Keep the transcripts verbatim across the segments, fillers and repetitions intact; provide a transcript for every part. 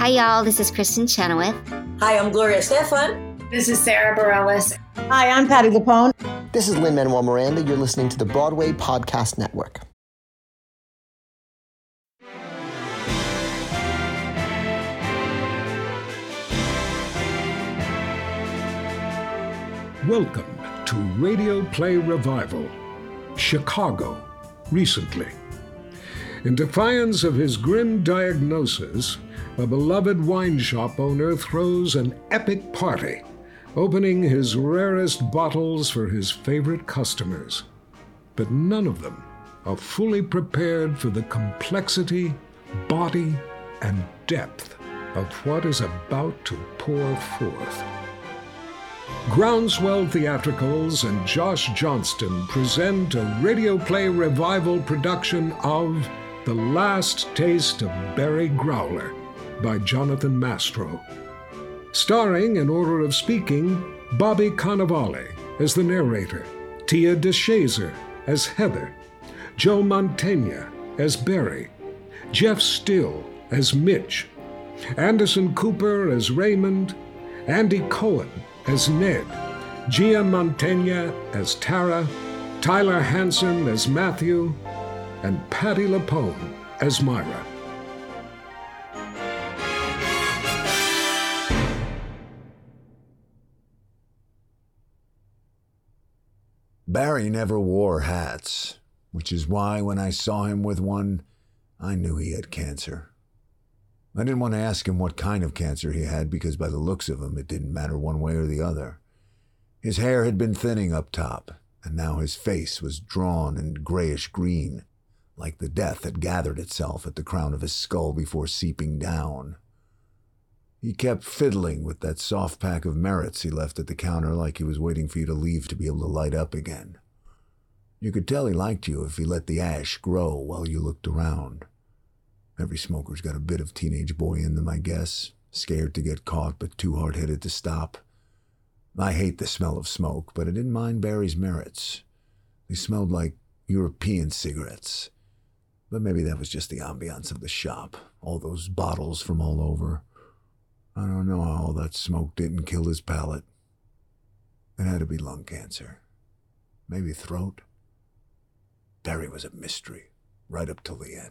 Hi, y'all. This is Kristen Chenoweth. Hi, I'm Gloria Stefan. This is Sarah Bareilles. Hi, I'm Patti LuPone. This is Lin-Manuel Miranda. You're listening to the Broadway Podcast Network. Welcome to Radio Play Revival, Chicago, recently. In defiance of his grim diagnosis, a beloved wine shop owner throws an epic party, opening his rarest bottles for his favorite customers. But none of them are fully prepared for the complexity, body, and depth of what is about to pour forth. Groundswell Theatricals and Josh Johnston present a Radio Play Revival production of The Last Taste of Barry Growler by Jonathan Mastro. Starring, in order of speaking, Bobby Cannavale as the narrator, Tia DeShazer as Heather, Joe Mantegna as Barry, Jeff Still as Mitch, Anderson Cooper as Raymond, Andy Cohen as Ned, Gia Mantegna as Tara, Tyler Hansen as Matthew, and Patti LuPone as Myra. Barry never wore hats, which is why when I saw him with one, I knew he had cancer. I didn't want to ask him what kind of cancer he had because by the looks of him, it didn't matter one way or the other. His hair had been thinning up top, and now his face was drawn and grayish-green, like the death had gathered itself at the crown of his skull before seeping down. He kept fiddling with that soft pack of Merritts he left at the counter like he was waiting for you to leave to be able to light up again. You could tell he liked you if he let the ash grow while you looked around. Every smoker's got a bit of teenage boy in them, I guess, scared to get caught but too hard-headed to stop. I hate the smell of smoke, but I didn't mind Barry's Merritts. They smelled like European cigarettes. But maybe that was just the ambiance of the shop, all those bottles from all over. I don't know how all that smoke didn't kill his palate. It had to be lung cancer. Maybe throat. Barry was a mystery, right up till the end.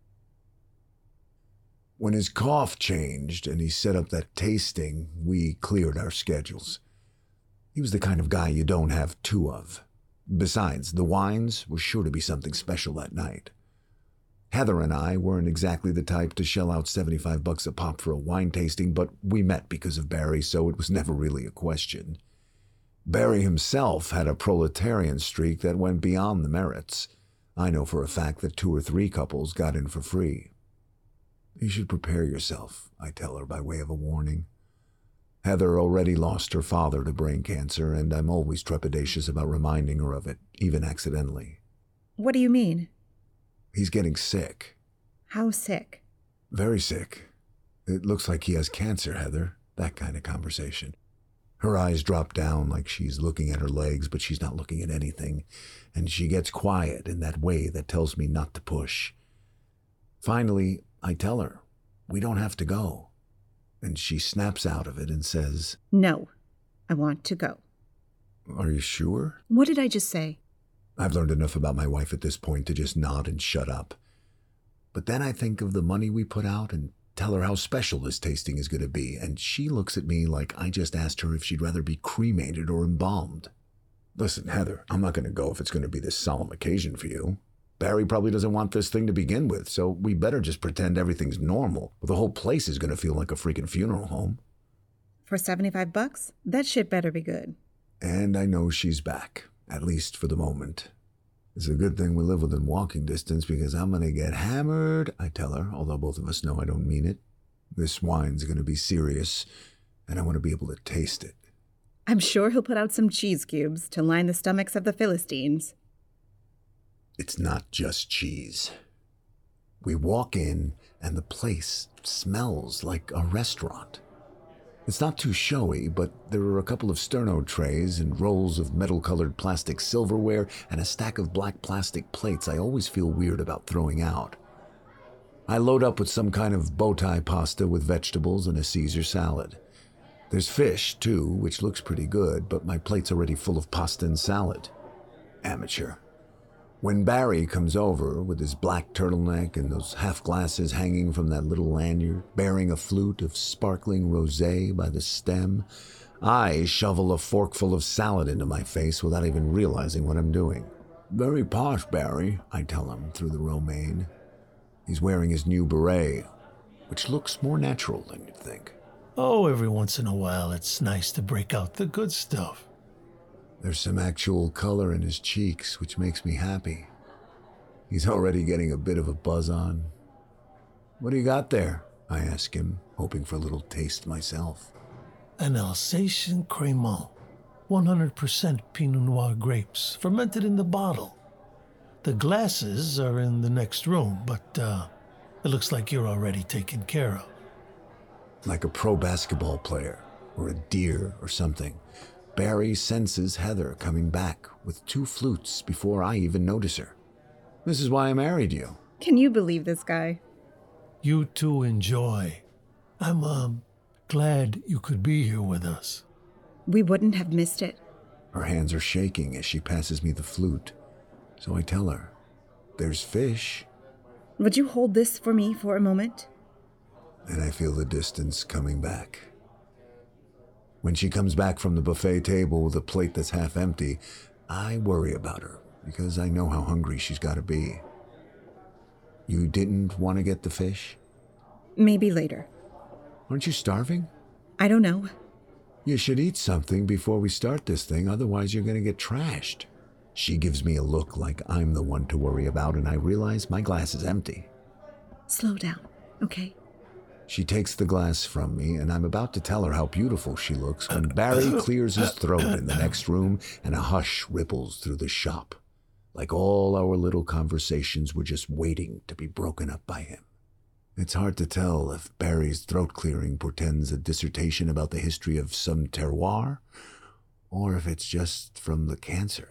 When his cough changed and he set up that tasting, we cleared our schedules. He was the kind of guy you don't have two of. Besides, the wines were sure to be something special that night. Heather and I weren't exactly the type to shell out seventy-five bucks a pop for a wine tasting, but we met because of Barry, so it was never really a question. Barry himself had a proletarian streak that went beyond the Merritts. I know for a fact that two or three couples got in for free. You should prepare yourself, I tell her by way of a warning. Heather already lost her father to brain cancer, and I'm always trepidatious about reminding her of it, even accidentally. What do you mean? He's getting sick. How sick? Very sick. It looks like he has cancer, Heather. That kind of conversation. Her eyes drop down like she's looking at her legs, but she's not looking at anything, and she gets quiet in that way that tells me not to push. Finally, I tell her, we don't have to go. And she snaps out of it and says, No, I want to go. Are you sure? What did I just say? I've learned enough about my wife at this point to just nod and shut up. But then I think of the money we put out and tell her how special this tasting is going to be, and she looks at me like I just asked her if she'd rather be cremated or embalmed. Listen, Heather, I'm not going to go if it's going to be this solemn occasion for you. Barry probably doesn't want this thing to begin with, so we better just pretend everything's normal, or the whole place is going to feel like a freaking funeral home. For seventy-five bucks? That shit better be good. And I know she's back, at least for the moment. It's a good thing we live within walking distance because I'm going to get hammered, I tell her, although both of us know I don't mean it. This wine's going to be serious, and I want to be able to taste it. I'm sure he'll put out some cheese cubes to line the stomachs of the Philistines. It's not just cheese. We walk in, and the place smells like a restaurant. It's not too showy, but there are a couple of sterno trays and rolls of metal-colored plastic silverware and a stack of black plastic plates I always feel weird about throwing out. I load up with some kind of bow tie pasta with vegetables and a Caesar salad. There's fish, too, which looks pretty good, but my plate's already full of pasta and salad. Amateur. When Barry comes over with his black turtleneck and those half glasses hanging from that little lanyard, bearing a flute of sparkling rosé by the stem, I shovel a forkful of salad into my face without even realizing what I'm doing. Very posh, Barry, I tell him through the romaine. He's wearing his new beret, which looks more natural than you'd think. Oh, every once in a while it's nice to break out the good stuff. There's some actual color in his cheeks, which makes me happy. He's already getting a bit of a buzz on. What do you got there? I ask him, hoping for a little taste myself. An Alsatian Crémant, one hundred percent Pinot Noir grapes, fermented in the bottle. The glasses are in the next room, but uh, it looks like you're already taken care of. Like a pro basketball player, or a deer or something, Barry senses Heather coming back with two flutes before I even notice her. This is why I married you. Can you believe this guy? You two enjoy. I'm, um, glad you could be here with us. We wouldn't have missed it. Her hands are shaking as she passes me the flute. So I tell her, there's fish. Would you hold this for me for a moment? And I feel the distance coming back. When she comes back from the buffet table with a plate that's half empty, I worry about her because I know how hungry she's got to be. You didn't want to get the fish? Maybe later. Aren't you starving? I don't know. You should eat something before we start this thing, otherwise you're going to get trashed. She gives me a look like I'm the one to worry about, and I realize my glass is empty. Slow down, okay? She takes the glass from me, and I'm about to tell her how beautiful she looks when Barry clears his throat in the next room and a hush ripples through the shop, like all our little conversations were just waiting to be broken up by him. It's hard to tell if Barry's throat clearing portends a dissertation about the history of some terroir, or if it's just from the cancer.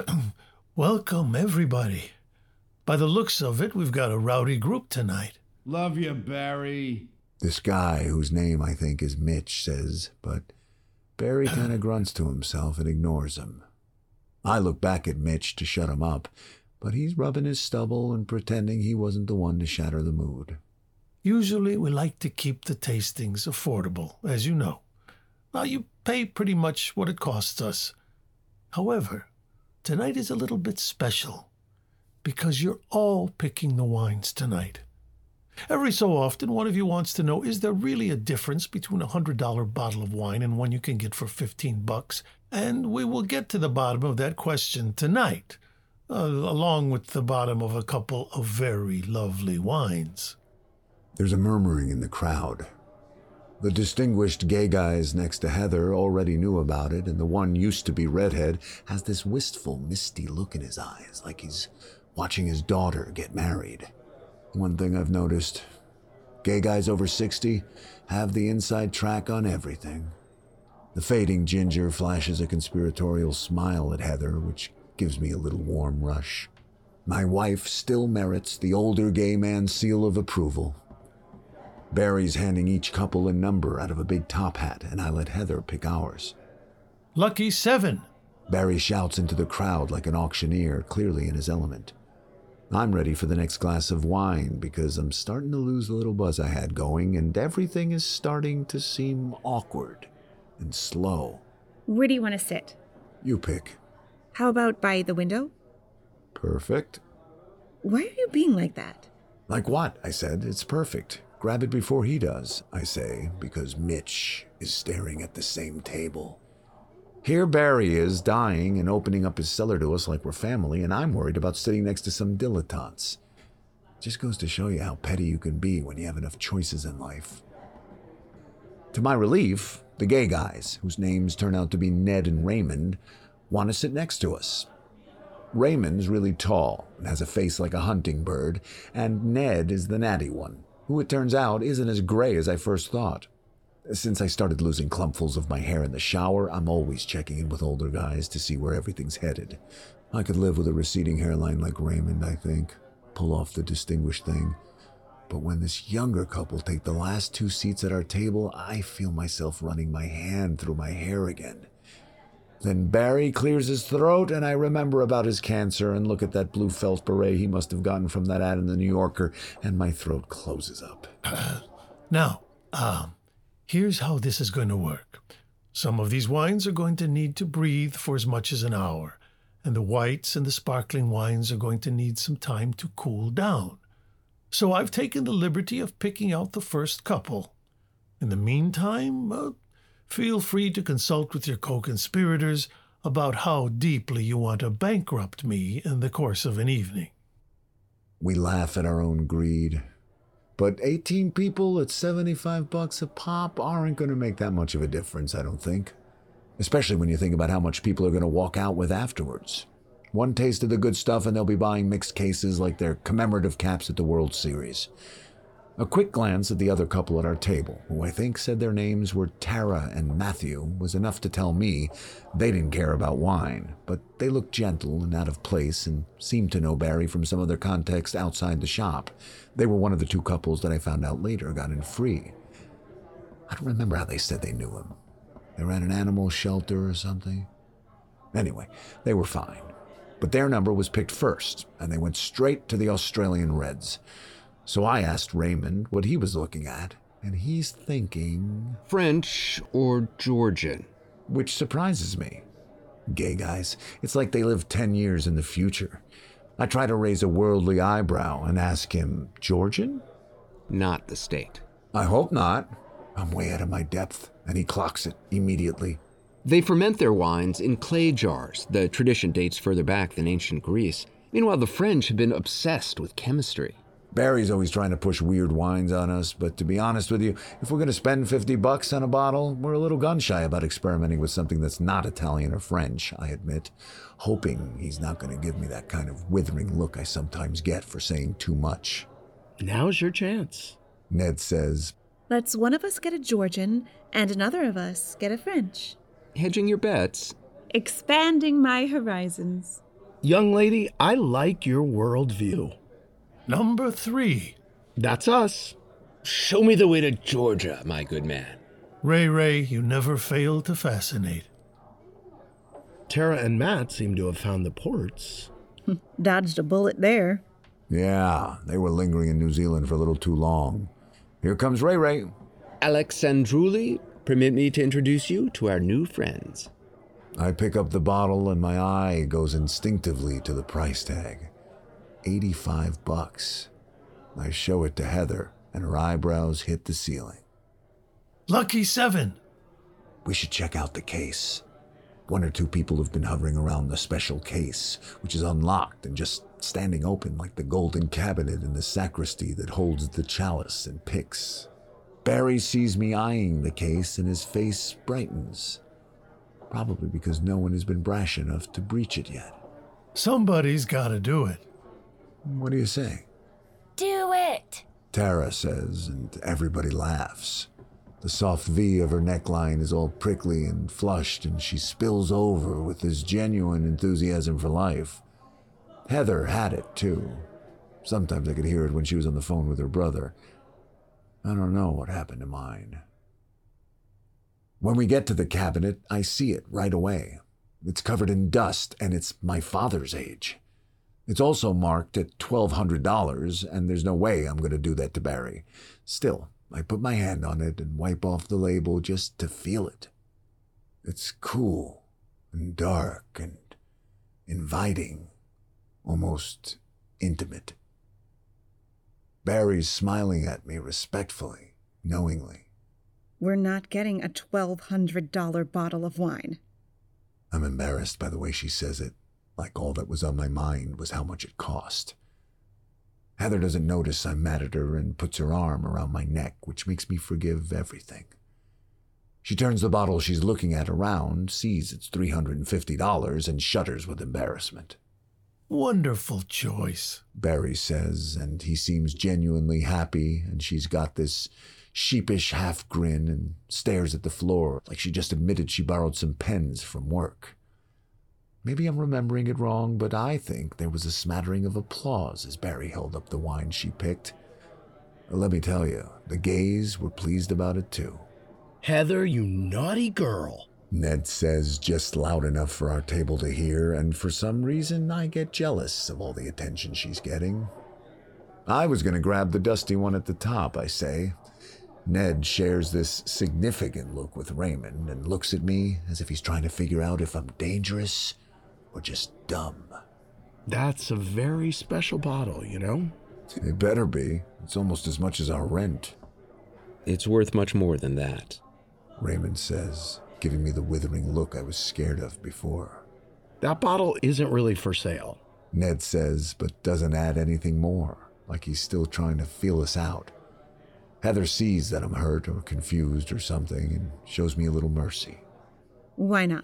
Welcome, everybody. By the looks of it, we've got a rowdy group tonight. Love you, Barry. This guy, whose name I think is Mitch, says, but Barry kind of grunts to himself and ignores him. I look back at Mitch to shut him up, but he's rubbing his stubble and pretending he wasn't the one to shatter the mood. Usually we like to keep the tastings affordable, as you know. Now, you pay pretty much what it costs us. However, tonight is a little bit special because you're all picking the wines tonight. Every so often, one of you wants to know, is there really a difference between a one hundred dollars bottle of wine and one you can get for fifteen bucks? And we will get to the bottom of that question tonight, uh, along with the bottom of a couple of very lovely wines. There's a murmuring in the crowd. The distinguished gay guys next to Heather already knew about it, and the one used to be redhead has this wistful, misty look in his eyes, like he's watching his daughter get married. One thing I've noticed, gay guys over sixty have the inside track on everything. The fading ginger flashes a conspiratorial smile at Heather, which gives me a little warm rush. My wife still merits the older gay man's seal of approval. Barry's handing each couple a number out of a big top hat, and I let Heather pick ours. Lucky seven. Barry shouts into the crowd like an auctioneer, clearly in his element. I'm ready for the next glass of wine because I'm starting to lose the little buzz I had going, and everything is starting to seem awkward and slow. Where do you want to sit? You pick. How about by the window? Perfect. Why are you being like that? Like what? I said. It's perfect. Grab it before he does, I say, because Mitch is staring at the same table. Here Barry is, dying and opening up his cellar to us like we're family, and I'm worried about sitting next to some dilettantes. Just goes to show you how petty you can be when you have enough choices in life. To my relief, the gay guys, whose names turn out to be Ned and Raymond, want to sit next to us. Raymond's really tall and has a face like a hunting bird, and Ned is the natty one, who it turns out isn't as gray as I first thought. Since I started losing clumpfuls of my hair in the shower, I'm always checking in with older guys to see where everything's headed. I could live with a receding hairline like Raymond, I think. Pull off the distinguished thing. But when this younger couple take the last two seats at our table, I feel myself running my hand through my hair again. Then Barry clears his throat, and I remember about his cancer and look at that blue felt beret he must have gotten from that ad in the New Yorker, and my throat closes up. Uh, now, um, here's how this is going to work. Some of these wines are going to need to breathe for as much as an hour, and the whites and the sparkling wines are going to need some time to cool down. So I've taken the liberty of picking out the first couple. In the meantime, uh, feel free to consult with your co-conspirators about how deeply you want to bankrupt me in the course of an evening. We laugh at our own greed. But eighteen people at seventy-five bucks a pop aren't going to make that much of a difference, I don't think. Especially when you think about how much people are going to walk out with afterwards. One taste of the good stuff and they'll be buying mixed cases like their commemorative caps at the World Series. A quick glance at the other couple at our table, who I think said their names were Tara and Matthew, was enough to tell me they didn't care about wine, but they looked gentle and out of place and seemed to know Barry from some other context outside the shop. They were one of the two couples that I found out later got in free. I don't remember how they said they knew him. They were at an animal shelter or something. Anyway, they were fine. But their number was picked first, and they went straight to the Australian Reds. So I asked Raymond what he was looking at, and he's thinking... French or Georgian? Which surprises me. Gay guys, it's like they live ten years in the future. I try to raise a worldly eyebrow and ask him, Georgian? Not the state. I hope not. I'm way out of my depth, and he clocks it immediately. They ferment their wines in clay jars. The tradition dates further back than ancient Greece. Meanwhile, the French have been obsessed with chemistry. Barry's always trying to push weird wines on us, but to be honest with you, if we're going to spend fifty bucks on a bottle, we're a little gun-shy about experimenting with something that's not Italian or French, I admit, hoping he's not going to give me that kind of withering look I sometimes get for saying too much. Now's your chance. Ned says, Let's one of us get a Georgian and another of us get a French. Hedging your bets. Expanding my horizons. Young lady, I like your worldview. Number three. That's us. Show me the way to Georgia, my good man. Ray Ray, you never fail to fascinate. Tara and Matt seem to have found the ports. Dodged a bullet there. Yeah, they were lingering in New Zealand for a little too long. Here comes Ray Ray. Alexandruli, permit me to introduce you to our new friends. I pick up the bottle and my eye goes instinctively to the price tag. eighty-five bucks. I show it to Heather and her eyebrows hit the ceiling. Lucky seven. We should check out the case. One or two people have been hovering around the special case, which is unlocked and just standing open like the golden cabinet in the sacristy that holds the chalice and pyx. Barry sees me eyeing the case and his face brightens. Probably because no one has been brash enough to breach it yet. Somebody's got to do it. What do you say? Do it! Tara says, and everybody laughs. The soft V of her neckline is all prickly and flushed, and she spills over with this genuine enthusiasm for life. Heather had it, too. Sometimes I could hear it when she was on the phone with her brother. I don't know what happened to mine. When we get to the cabinet, I see it right away. It's covered in dust, and it's my father's age. It's also marked at twelve hundred dollars, and there's no way I'm going to do that to Barry. Still, I put my hand on it and wipe off the label just to feel it. It's cool and dark and inviting, almost intimate. Barry's smiling at me respectfully, knowingly. We're not getting a twelve hundred dollars bottle of wine. I'm embarrassed by the way she says it, like all that was on my mind was how much it cost. Heather doesn't notice I'm mad at her and puts her arm around my neck, which makes me forgive everything. She turns the bottle she's looking at around, sees it's three hundred fifty dollars, and shudders with embarrassment. Wonderful choice, Barry says, and he seems genuinely happy, and she's got this sheepish half grin and stares at the floor like she just admitted she borrowed some pens from work. Maybe I'm remembering it wrong, but I think there was a smattering of applause as Barry held up the wine she picked. Let me tell you, the gays were pleased about it too. Heather, you naughty girl. Ned says just loud enough for our table to hear, and for some reason I get jealous of all the attention she's getting. I was going to grab the dusty one at the top, I say. Ned shares this significant look with Raymond and looks at me as if he's trying to figure out if I'm dangerous or just dumb. That's a very special bottle, you know? It better be. It's almost as much as our rent. It's worth much more than that, Raymond says, giving me the withering look I was scared of before. That bottle isn't really for sale, Ned says, but doesn't add anything more, like he's still trying to feel us out. Heather sees that I'm hurt or confused or something and shows me a little mercy. Why not?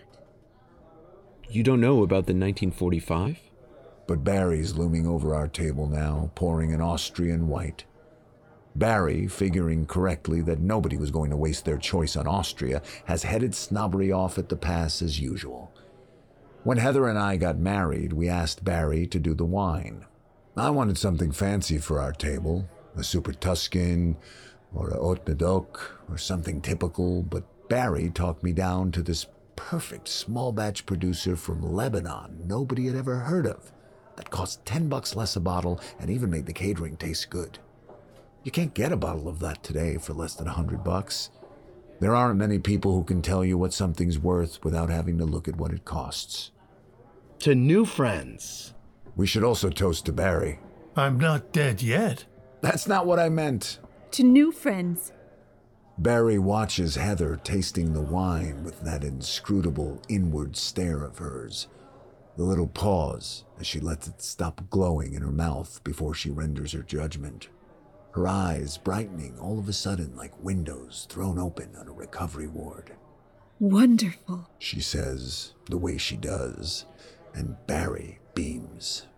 You don't know about the nineteen forty-five? But Barry's looming over our table now, pouring an Austrian white. Barry, figuring correctly that nobody was going to waste their choice on Austria, has headed snobbery off at the pass as usual. When Heather and I got married, we asked Barry to do the wine. I wanted something fancy for our table, a Super Tuscan or a Haute Medoc or something typical, but Barry talked me down to this perfect small batch producer from Lebanon nobody had ever heard of that cost ten bucks less a bottle and even made the catering taste good. You can't get a bottle of that today for less than a hundred bucks. There aren't many people who can tell you what something's worth without having to look at what it costs. To new friends. We should also toast to Barry. I'm not dead yet. That's not what I meant. To new friends. Barry watches Heather tasting the wine with that inscrutable inward stare of hers. The little pause as she lets it stop glowing in her mouth before she renders her judgment. Her eyes brightening all of a sudden like windows thrown open on a recovery ward. Wonderful, she says, the way she does, and Barry beams.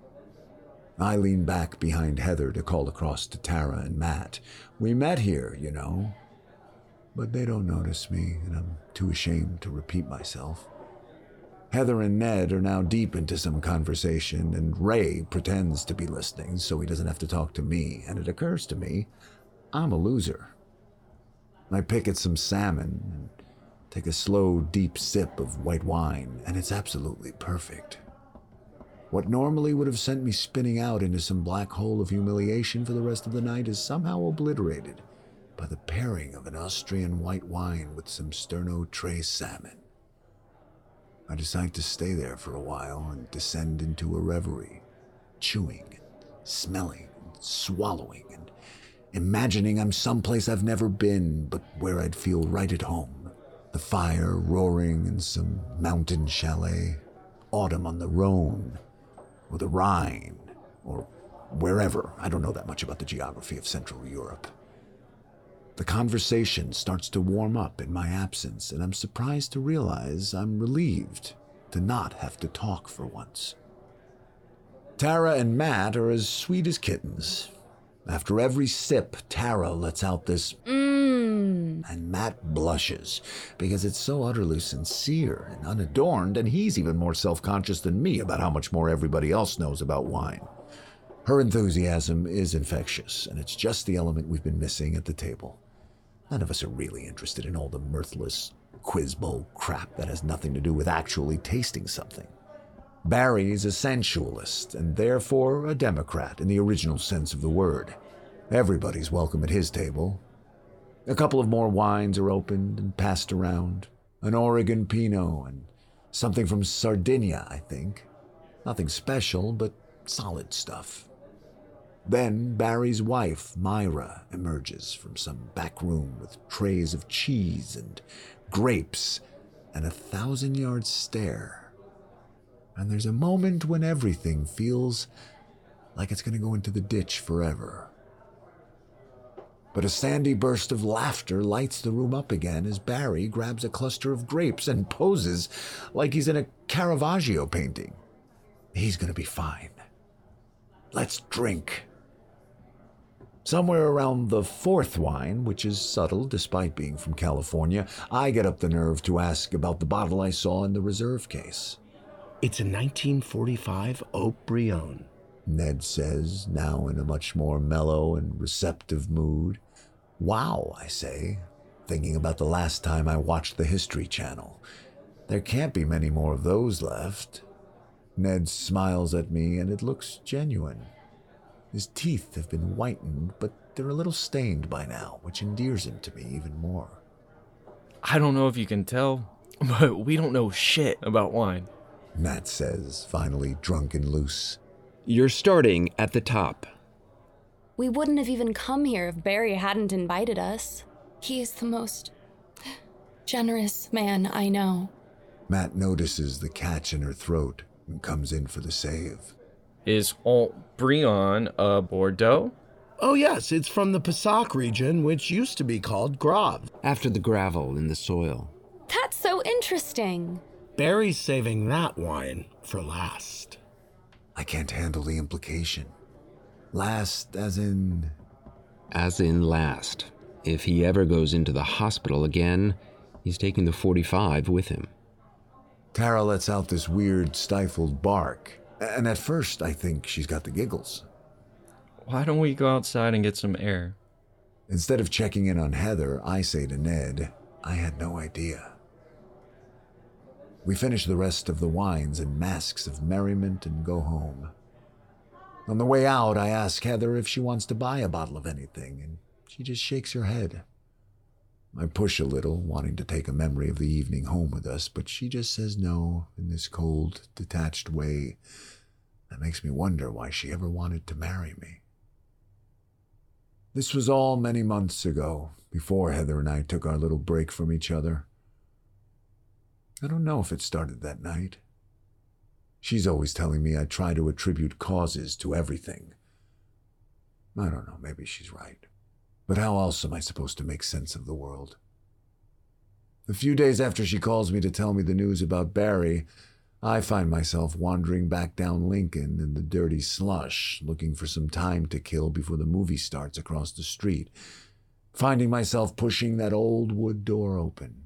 I lean back behind Heather to call across to Tara and Matt. We met here, you know. But they don't notice me, and I'm too ashamed to repeat myself. Heather and Ned are now deep into some conversation, and Ray pretends to be listening so he doesn't have to talk to me, and it occurs to me, I'm a loser. I pick at some salmon and take a slow, deep sip of white wine, and it's absolutely perfect. What normally would have sent me spinning out into some black hole of humiliation for the rest of the night is somehow obliterated by the pairing of an Austrian white wine with some Sterno Tres salmon. I decide to stay there for a while and descend into a reverie, chewing and smelling and swallowing and imagining I'm someplace I've never been, but where I'd feel right at home. The fire roaring in some mountain chalet, autumn on the Rhone, or the Rhine, or wherever. I don't know that much about the geography of Central Europe. The conversation starts to warm up in my absence, and I'm surprised to realize I'm relieved to not have to talk for once. Tara and Matt are as sweet as kittens. After every sip, Tara lets out this mmm, and Matt blushes because it's so utterly sincere and unadorned, and he's even more self-conscious than me about how much more everybody else knows about wine. Her enthusiasm is infectious, and it's just the element we've been missing at the table. None of us are really interested in all the mirthless quiz bowl crap that has nothing to do with actually tasting something. Barry's a sensualist, and therefore a Democrat in the original sense of the word. Everybody's welcome at his table. A couple of more wines are opened and passed around. An Oregon Pinot and something from Sardinia, I think. Nothing special, but solid stuff. Then Barry's wife, Myra, emerges from some back room with trays of cheese and grapes and a thousand-yard stare. And there's a moment when everything feels like it's going to go into the ditch forever. But a sandy burst of laughter lights the room up again as Barry grabs a cluster of grapes and poses like he's in a Caravaggio painting. He's going to be fine. Let's drink. Somewhere around the fourth wine, which is subtle despite being from California, I get up the nerve to ask about the bottle I saw in the reserve case. It's a nineteen forty-five Haute Brion. Ned says, now in a much more mellow and receptive mood. Wow, I say, thinking about the last time I watched the History Channel. There can't be many more of those left. Ned smiles at me, and it looks genuine. His teeth have been whitened, but they're a little stained by now, which endears him to me even more. I don't know if you can tell, but we don't know shit about wine, Matt says, finally drunk and loose. You're starting at the top. We wouldn't have even come here if Barry hadn't invited us. He is the most generous man I know. Matt notices the catch in her throat and comes in for the save. Is Aunt Brion a Bordeaux? Oh yes, it's from the Passac region, which used to be called Grave. After the gravel in the soil. That's so interesting. Barry's saving that wine for last. I can't handle the implication. Last as in... As in last. If he ever goes into the hospital again, he's taking the forty-five with him. Tara lets out this weird, stifled bark, and at first I think she's got the giggles. Why don't we go outside and get some air? Instead of checking in on Heather, I say to Ned, I had no idea. We finish the rest of the wines and masks of merriment and go home. On the way out, I ask Heather if she wants to buy a bottle of anything, and she just shakes her head. I push a little, wanting to take a memory of the evening home with us, but she just says no in this cold, detached way that makes me wonder why she ever wanted to marry me. This was all many months ago, before Heather and I took our little break from each other. I don't know if it started that night. She's always telling me I try to attribute causes to everything. I don't know, maybe she's right. But how else am I supposed to make sense of the world? A few days after she calls me to tell me the news about Barry, I find myself wandering back down Lincoln in the dirty slush, looking for some time to kill before the movie starts across the street, finding myself pushing that old wood door open.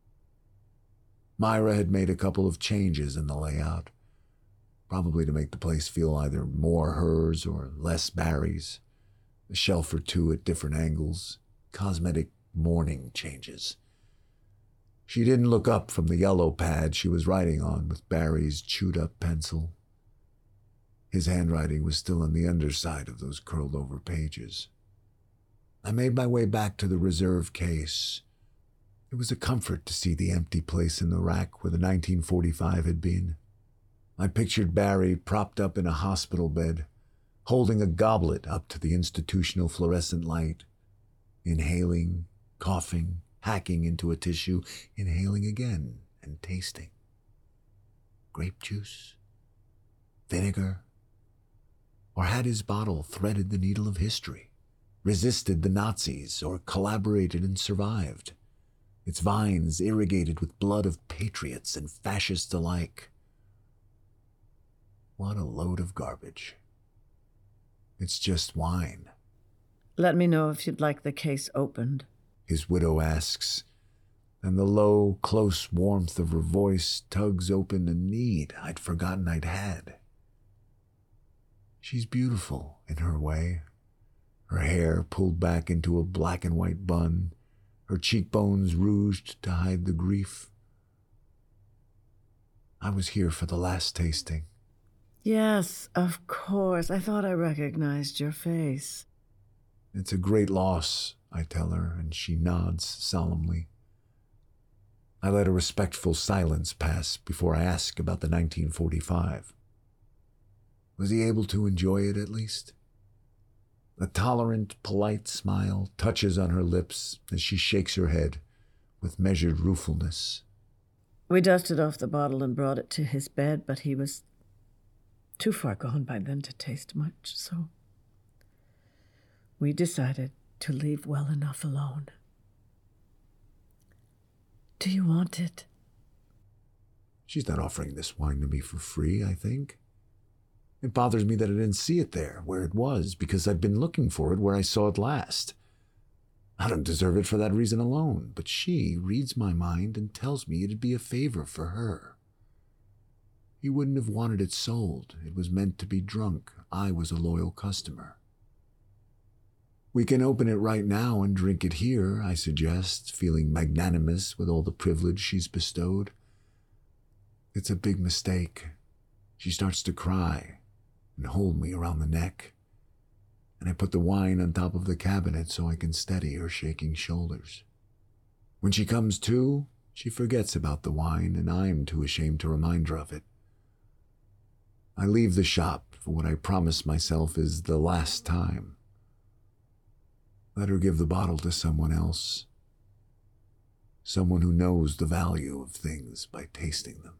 Myra had made a couple of changes in the layout, probably to make the place feel either more hers or less Barry's. A shelf or two at different angles, cosmetic mourning changes. She didn't look up from the yellow pad she was writing on with Barry's chewed-up pencil. His handwriting was still on the underside of those curled-over pages. I made my way back to the reserve case. It was a comfort to see the empty place in the rack where the nineteen forty-five had been. I pictured Barry propped up in a hospital bed, holding a goblet up to the institutional fluorescent light, inhaling, coughing, hacking into a tissue, inhaling again, and tasting. Grape juice? Vinegar? Or had his bottle threaded the needle of history, resisted the Nazis, or collaborated and survived, its vines irrigated with blood of patriots and fascists alike? What a load of garbage. It's just wine. Let me know if you'd like the case opened, his widow asks, and the low, close warmth of her voice tugs open a need I'd forgotten I'd had. She's beautiful in her way, her hair pulled back into a black and white bun, her cheekbones rouged to hide the grief. I was here for the last tasting. Yes, of course. I thought I recognized your face. It's a great loss, I tell her, and she nods solemnly. I let a respectful silence pass before I ask about the nineteen forty-five. Was he able to enjoy it at least? A tolerant, polite smile touches on her lips as she shakes her head with measured ruefulness. We dusted off the bottle and brought it to his bed, but he was too far gone by then to taste much, so we decided to leave well enough alone. Do you want it? She's not offering this wine to me for free, I think. It bothers me that I didn't see it there, where it was, because I've been looking for it where I saw it last. I don't deserve it for that reason alone, but she reads my mind and tells me it'd be a favor for her. He wouldn't have wanted it sold. It was meant to be drunk. I was a loyal customer. We can open it right now and drink it here, I suggest, feeling magnanimous with all the privilege she's bestowed. It's a big mistake. She starts to cry and hold me around the neck, and I put the wine on top of the cabinet so I can steady her shaking shoulders. When she comes to, she forgets about the wine, and I'm too ashamed to remind her of it. I leave the shop for what I promise myself is the last time. Let her give the bottle to someone else, someone who knows the value of things by tasting them.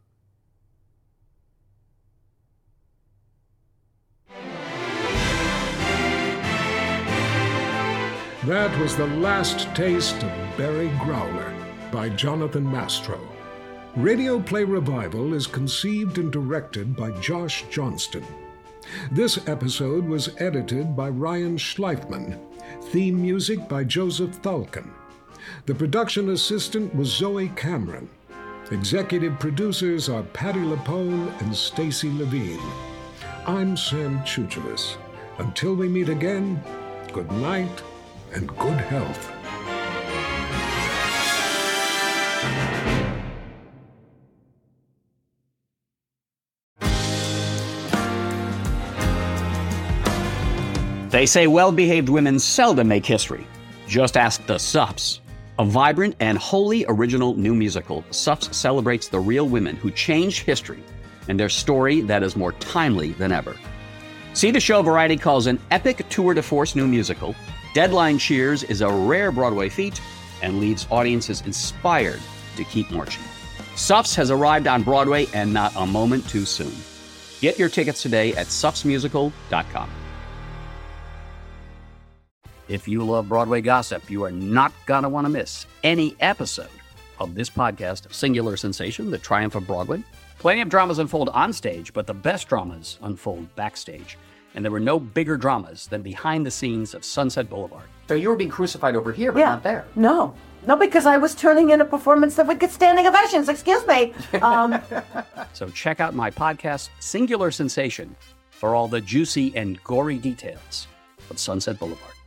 That was The Last Taste of Barry Growler by Jonathan Mastro. Radio Play Revival is conceived and directed by Josh Johnston. This episode was edited by Ryan Schleifman. Theme music by Joseph Thalken. The production assistant was Zoe Cameron. Executive producers are Patty Lapone and Stacy Levine. I'm Sam Chuchelis. Until we meet again, good night and good health. They say well-behaved women seldom make history. Just ask the Suffs. A vibrant and wholly original new musical, Suffs celebrates the real women who changed history and their story that is more timely than ever. See the show Variety calls an epic tour de force new musical. Deadline cheers is a rare Broadway feat and leaves audiences inspired to keep marching. Suffs has arrived on Broadway and not a moment too soon. Get your tickets today at suffs musical dot com. If you love Broadway gossip, you are not going to want to miss any episode of this podcast, Singular Sensation, The Triumph of Broadway. Plenty of dramas unfold on stage, but the best dramas unfold backstage. And there were no bigger dramas than behind the scenes of Sunset Boulevard. So you were being crucified over here, but yeah. not there. No. No, because I was turning in a performance that would get standing ovations. Excuse me. Um... So check out my podcast, Singular Sensation, for all the juicy and gory details of Sunset Boulevard.